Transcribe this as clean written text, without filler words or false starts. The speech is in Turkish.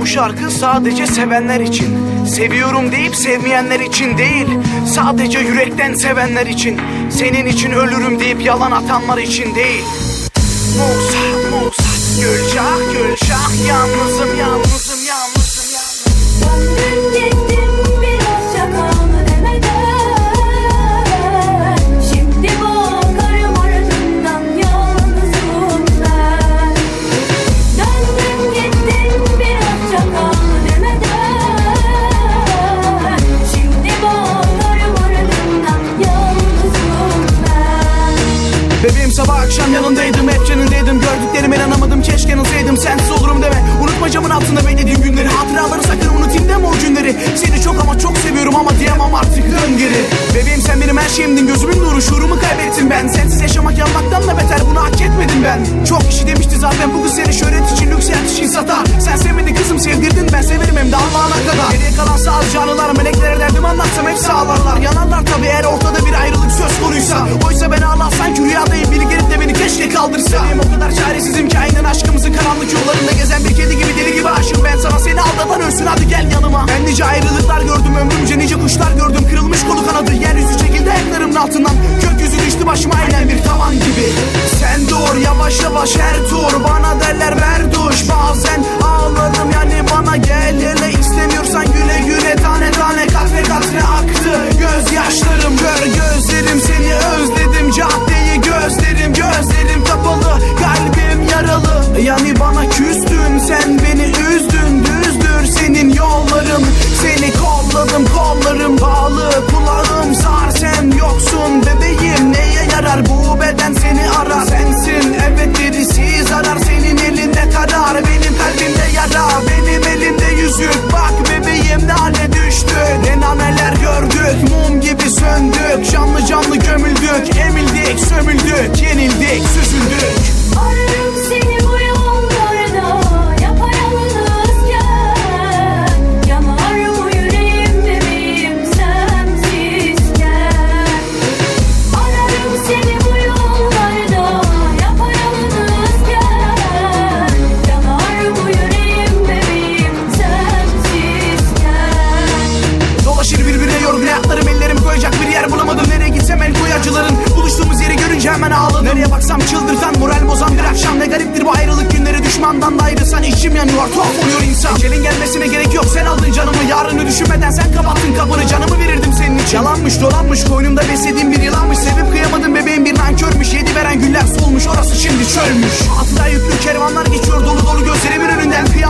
şarkı sadece sevenler için. Seviyorum deyip sevmeyenler için değil, sadece yürekten sevenler için. Senin için ölürüm deyip yalan atanlar için değil. Musa, Musa, Gülşah, Gülşah, yalnızım, yalnızım, yalnızım, yalnızım. Döndüm gittim biraz şakamı demeden. Şimdi bakarım ardından yalnızım ben. Döndüm gittim biraz şakamı demeden. Şimdi bakarım ardından yalnızım ben. Bebeğim sabah akşam yanındaydım, hep canındaydım. Gördüklerime inanamadım, keşke yanılsaydım. Sensiz olurum deme, unutma camın altında beklediğim günleri. Hatıraları sakın unutayım deme o günleri. Seni çok ama çok seviyorum ama diyemem artık, dön geri. Bebeğim sen benim her şeyimdin, gözümün nuru, şuurumu kaybettim ben. Sensiz yaşamak yanmaktan da beter, bunu hak etmedim ben. Çok kişi demişti zaten bu kız seni şöhret için, lüks için satar. Sen sevmedin kızım, sevdirdin, ben severim hem de Allah'ına kadar. Geriye kalan sadece anılar, meleklere derdim anlatsam hepsi ağlarlar. Yanarlar tabi eğer ortada bir ayrılık söz konuysa. Oysa ben ağlar sanki rüyadayım, biri gelip de beni keşke kaldırsa. Benim o kadar çaresizim ki aynen aşkımızın karanlık yollarında gezen bir kedi gibi, deli gibi aşığım ben sana. Seni aldatan ölsün, hadi gel yanıma. Ben nice ayrılıklar gördüm ömrümce, nice kuşlar gördüm, kırılmış kolu kanadı, yeryüzü çekildi ayaklarımın altından. Gökyüzü düştü başıma aynen bir tavan gibi. Sen dur yavaş yavaş her tur, bana derler berduş. Bazen ağlarım yani bana gel hele, istemiyorsan güle güle. Tane tane katre katre aktı gözyaşlarım, kör gözlerim, seni özledim. Caddeyi gözlerim, gözlerim kapalı, kalbim yaralı. Yani bana küstün, sen beni üzdün, düzdür senin yolların. Seni kolladım, kollarım bağlı, kulağım sar, sen yoksun bebeğim. Neye yarar bu beden seni arar, sensin evet birisi zarar. Senin elinde karar, benim kalbimde yara, benim elimde yüzük. Bak bebeğim ne hale düştü, ne nameler gördük, mum gibi söndük. Canlı canlı gömüldük, emildik, sömüldük, yenildik, süzüldük. Ararım seni bu yollarda, yapayalnızken. Yanar mı yüreğim bebeğim sensizken. Ararım seni bu yollarda, yapayalnızken. Yanar mı yüreğim bebeğim sensizken. Dolaşır birbirine yorgun ayaklarım, ellerimi koyacak bir yer bulamadım. Nereye gitsem el koy acıların, buluştuğumuz yeri görünce hemen ağladım. Nereye baksam çıldırtan, moral bozan bir akşam. Ne gariptir bu ayrılık günleri, düşmandan da ayrılsan içim yanıyor, tuhaf oluyor insan. Ecelin gelmesine gerek yok, sen aldın canımı. Yarını düşünmeden sen kapattın kapını, canımı verirdim senin için. Yalanmış dolanmış, koynumda beslediğim bir yılanmış. Sevip kıyamadım bebeğim bir nankörmüş. Yedi veren güller solmuş, orası şimdi çölmüş. Hatıra yüklü kervanlar geçiyor dolu dolu gözlerimin önünden.